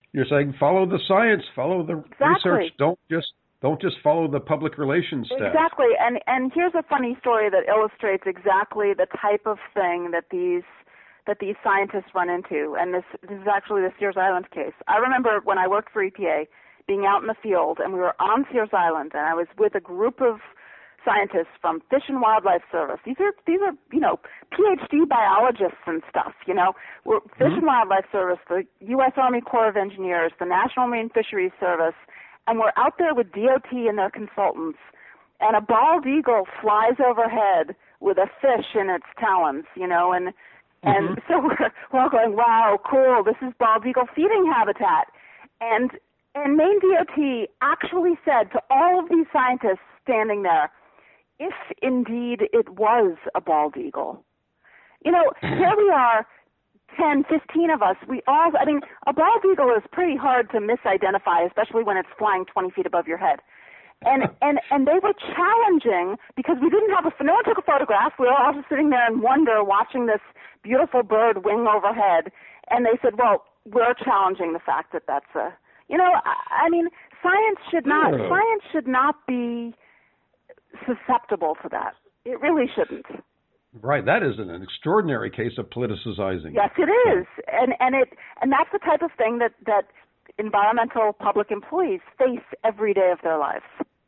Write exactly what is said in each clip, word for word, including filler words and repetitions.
you're saying follow the science, follow the Exactly. research. Don't just don't just follow the public relations staff. Exactly. And and here's a funny story that illustrates exactly the type of thing that these that these scientists run into. And this this is actually the Sears Island case. I remember when I worked for E P A, being out in the field, and we were on Sears Island, and I was with a group of scientists from Fish and Wildlife Service. These are these are you know P H D biologists and stuff. You know, we're Fish Mm-hmm. and Wildlife Service, the U S Army Corps of Engineers, the National Marine Fisheries Service, and we're out there with D O T and their consultants. And a bald eagle flies overhead with a fish in its talons. You know, and and Mm-hmm. so we're, we're all going, wow, cool. This is bald eagle feeding habitat. And and Maine D O T actually said to all of these scientists standing there, if indeed it was a bald eagle. You know, here we are, ten, fifteen of us. We all, I mean, a bald eagle is pretty hard to misidentify, especially when it's flying twenty feet above your head. And and and they were challenging because we didn't have a, no one took a photograph. We were all just sitting there in wonder watching this beautiful bird wing overhead. And they said, well, we're challenging the fact that that's a, you know, I, I mean, science should not, Oh. science should not be susceptible to that. It really shouldn't. Right, that is an extraordinary case of politicizing. Yes, it is, and and it and that's the type of thing that that environmental public employees face every day of their lives.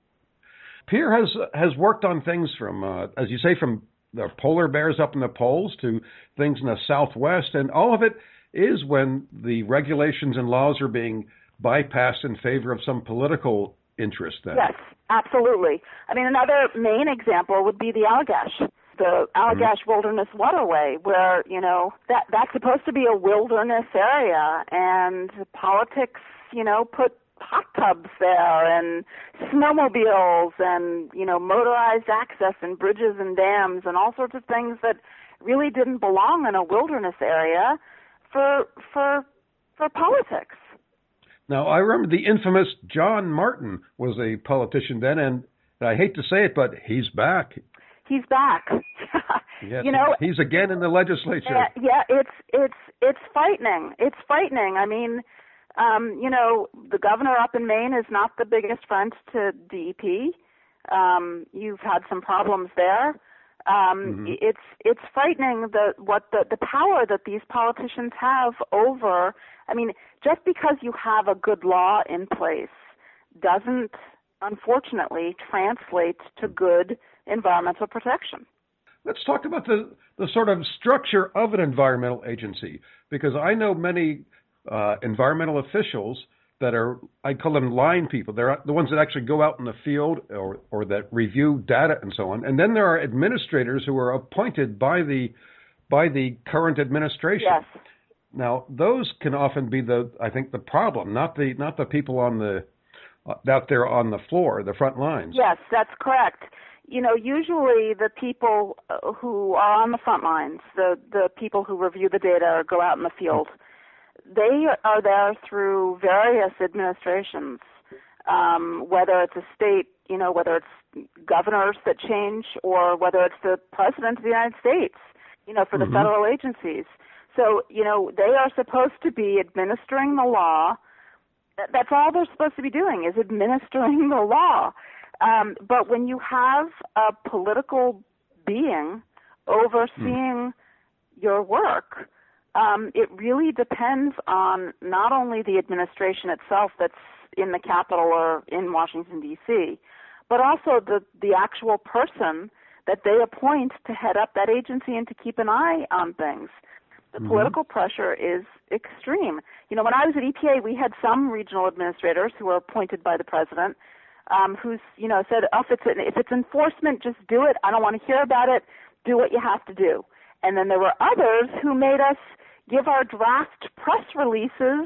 Pierre has has worked on things from, uh, as you say, from the polar bears up in the poles to things in the Southwest, and all of it is when the regulations and laws are being bypassed in favor of some political interest. Then. Yes, absolutely. I mean, another main example would be the Allagash, the Allagash mm-hmm. Wilderness Waterway, where, you know, that that's supposed to be a wilderness area, and politics, you know, put hot tubs there and snowmobiles and, you know, motorized access and bridges and dams and all sorts of things that really didn't belong in a wilderness area for for for politics. Now, I remember the infamous John Martin was a politician then, and I hate to say it, but he's back. He's back. Yes, you know, he's again in the legislature. Yeah, yeah, it's it's it's frightening. It's frightening. I mean, um, you know, the governor up in Maine is not the biggest friend to D E P. Um, you've had some problems there. Um, mm-hmm. It's it's frightening the what the the power that these politicians have over. I mean, just because you have a good law in place doesn't, unfortunately, translate to good environmental protection. Let's talk about the, the sort of structure of an environmental agency, because I know many uh, environmental officials that are, I call them line people. They're the ones that actually go out in the field or, or that review data and so on. And then there are administrators who are appointed by the by the current administration. Yes. Now, those can often be the, I think, the problem, not the not the people on the uh, out there on the floor, the front lines. Yes, that's correct. You know, usually the people who are on the front lines, the the people who review the data or go out in the field, they are there through various administrations, um, whether it's a state, you know, whether it's governors that change or whether it's the president of the United States, you know, for the mm-hmm. federal agencies. So, you know, they are supposed to be administering the law. That's all they're supposed to be doing is administering the law. Um, but when you have a political being overseeing mm. your work, um, it really depends on not only the administration itself that's in the Capitol or in Washington, D C, but also the, the actual person that they appoint to head up that agency and to keep an eye on things. The mm-hmm. political pressure is extreme. You know, when I was at E P A, we had some regional administrators who were appointed by the president um, who's, you know, said, oh, if it's, if it's enforcement, just do it. I don't want to hear about it. Do what you have to do. And then there were others who made us give our draft press releases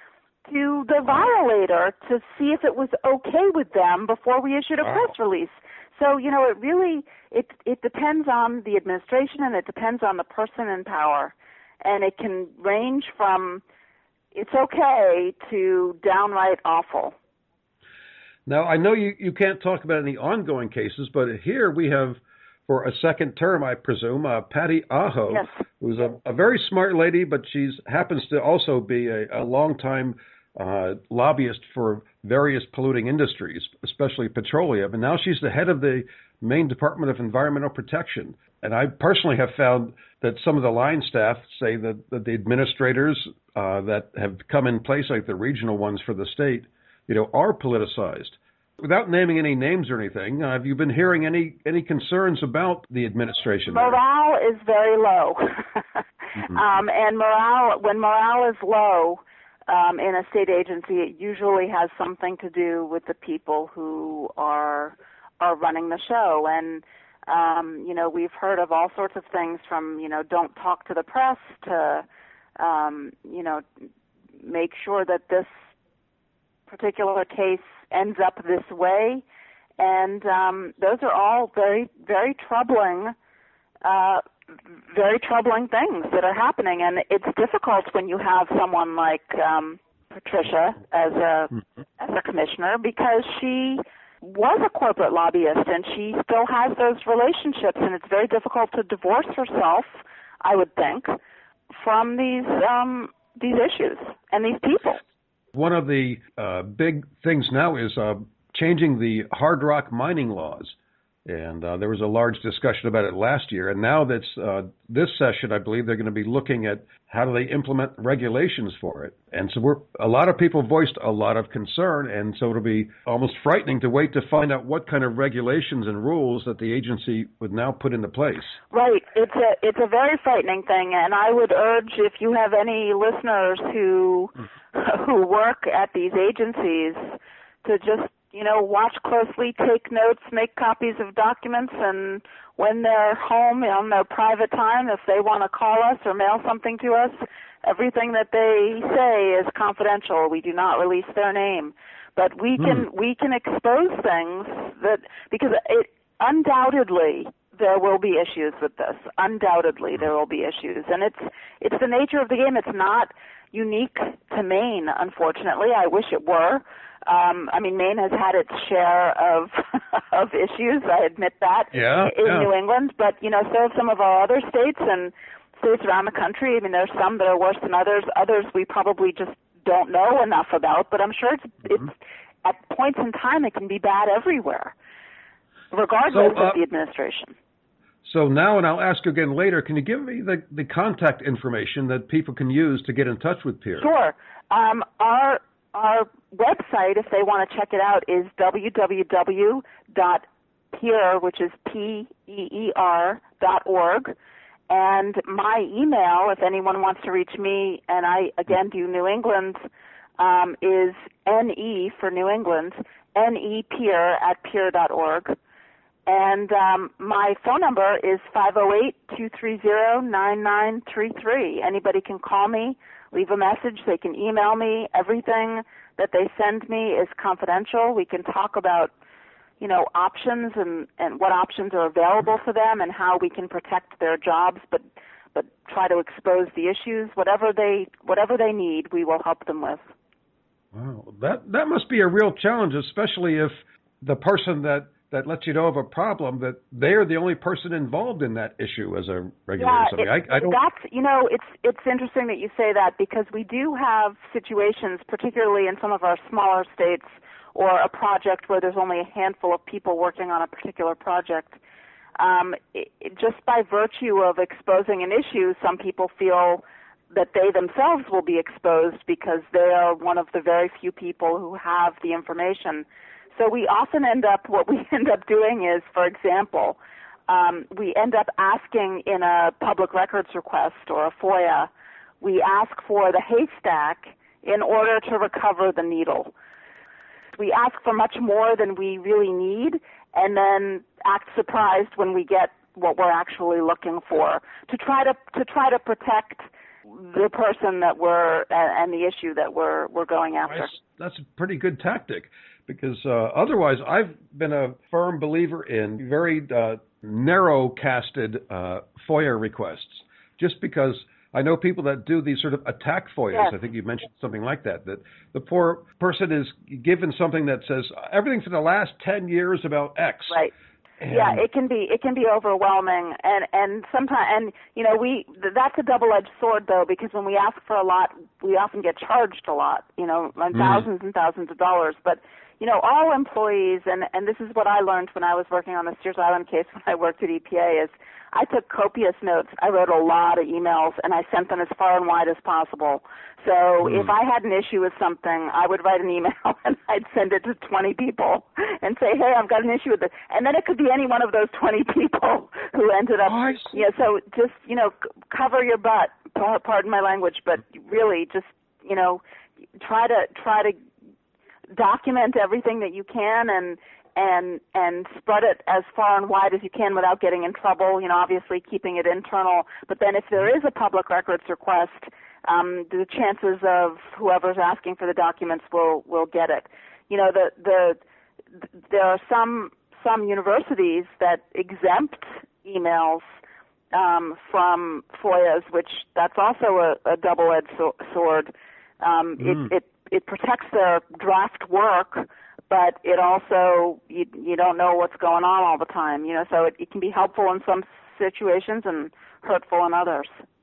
to the violator to see if it was okay with them before we issued a wow. press release. So, you know, it really, it it depends on the administration and it depends on the person in power. And it can range from it's okay to downright awful. Now, I know you, you can't talk about any ongoing cases, but here we have, for a second term, I presume, uh, Patty Aho, yes. who's a, a very smart lady, but she happens to also be a, a longtime uh, lobbyist for various polluting industries, especially petroleum. And now she's the head of the Maine Department of Environmental Protection. And I personally have found that some of the line staff say that, that the administrators uh, that have come in place, like the regional ones for the state, you know, are politicized. Without naming any names or anything, uh, have you been hearing any, any concerns about the administration? Morale is very low. mm-hmm. um, and morale, when morale is low um, in a state agency, it usually has something to do with the people who are are running the show. And Um, you know, we've heard of all sorts of things from, you know, don't talk to the press to, um, you know, make sure that this particular case ends up this way. And um, those are all very, very troubling, uh, very troubling things that are happening. And it's difficult when you have someone like um, Patricia as a, as a commissioner, because she was a corporate lobbyist, and she still has those relationships, and it's very difficult to divorce herself, I would think, from these um, these issues and these people. One of the uh, big things now is uh, changing the hard rock mining laws, and uh, there was a large discussion about it last year, and now that's uh, this session, I believe they're going to be looking at how do they implement regulations for it. And so we're, a lot of people voiced a lot of concern, and so it'll be almost frightening to wait to find out what kind of regulations and rules that the agency would now put into place. Right. It's a it's a very frightening thing, and I would urge, if you have any listeners who who work at these agencies, to just, you know, watch closely, take notes, make copies of documents, and when they're home on their private time, if they want to call us or mail something to us, everything that they say is confidential. We do not release their name. But we can hmm. we can expose things that, because it undoubtedly there will be issues with this. Undoubtedly there will be issues. And it's it's the nature of the game. It's not unique to Maine, unfortunately. I wish it were. Um, I mean, Maine has had its share of of issues. I admit that yeah, in yeah. New England, but you know, so have some of our other states and states around the country. I mean, there's some that are worse than others. Others we probably just don't know enough about. But I'm sure it's mm-hmm. it's at points in time it can be bad everywhere, regardless so, uh, of the administration. So now, and I'll ask you again later, can you give me the, the contact information that people can use to get in touch with Peer? Sure. Um, our Our website, if they want to check it out, is w w w dot peer, which is P E E R dot org. And my email, if anyone wants to reach me, and I, again, do New England, um, is ne for New England, nepeer at peer dot org. And um, my phone number is five oh eight, two three zero, nine nine three three. Anybody can call me, leave a message. They can email me. Everything that they send me is confidential. We can talk about, you know, options and, and what options are available for them and how we can protect their jobs, but but try to expose the issues. Whatever they whatever they need, we will help them with. Wow, that that must be a real challenge, especially if the person that that lets you know of a problem, that they're the only person involved in that issue as a regulator. Yeah, something. It, I, I don't. That's, you know, it's it's interesting that you say that, because we do have situations, particularly in some of our smaller states, or a project where there's only a handful of people working on a particular project. Um, it, it, just by virtue of exposing an issue, some people feel that they themselves will be exposed because they are one of the very few people who have the information. So we often end up, what we end up doing is, for example, um, we end up asking in a public records request or a FOIA, we ask for the haystack in order to recover the needle. We ask for much more than we really need, and then act surprised when we get what we're actually looking for, to try to to try to protect the person that we're and the issue that we're we're going after. That's a pretty good tactic, because uh, otherwise I've been a firm believer in very uh, narrow-casted uh, FOIA requests, just because I know people that do these sort of attack FOIAs. Yes. I think you mentioned something like that, that the poor person is given something that says everything for the last ten years about X. Right. And yeah, it can be it can be overwhelming, and and sometimes and you know we that's a double-edged sword though, because when we ask for a lot, we often get charged a lot, you know, like Mm. thousands and thousands of dollars. But you know, all employees, and and this is what I learned when I was working on the Steers Island case when I worked at E P A, is I took copious notes. I wrote a lot of emails, and I sent them as far and wide as possible. So Mm. if I had an issue with something, I would write an email and I'd send it to twenty people and say, hey, I've got an issue with this. And then it could be any one of those twenty people who ended up, Oh, I see. yeah, so just, you know, c- cover your butt, pa- pardon my language, but really just, you know, try to, try to document everything that you can and, and and spread it as far and wide as you can without getting in trouble, you know, obviously keeping it internal. But then if there is a public records request, um, the chances of whoever's asking for the documents will, will get it. You know, the, the there are some some universities that exempt emails um, from FOIAs, which that's also a, a double-edged so- sword. Um, Mm. it, it it protects their draft work, but it also, you, you don't know what's going on all the time, you know, so it, it can be helpful in some situations and hurtful in others.